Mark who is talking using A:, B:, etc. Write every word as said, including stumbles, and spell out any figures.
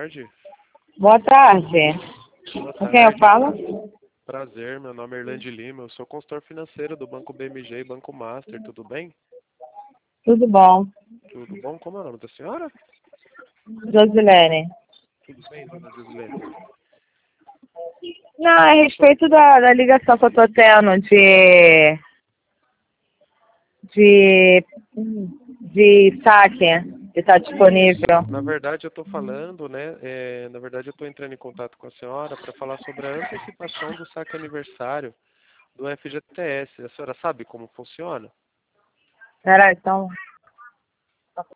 A: tarde.
B: Boa tarde.
A: Boa
B: Com quem eu
A: tarde.
B: falo?
A: Prazer, meu nome é Irlande Lima, eu sou consultor financeiro do Banco B M G e Banco Master, tudo bem?
B: Tudo bom.
A: Tudo bom? Como é o nome da senhora?
B: Josilene.
A: Tudo bem, dona Josilene?
B: Não, é a respeito da, da ligação que eu tô tendo de... De... De saque, que está disponível.
A: Isso. Na verdade, eu estou falando, né? é, na verdade, eu estou entrando em contato com a senhora para falar sobre a antecipação do saque aniversário do F G T S. A senhora sabe como funciona?
B: Peraí, então...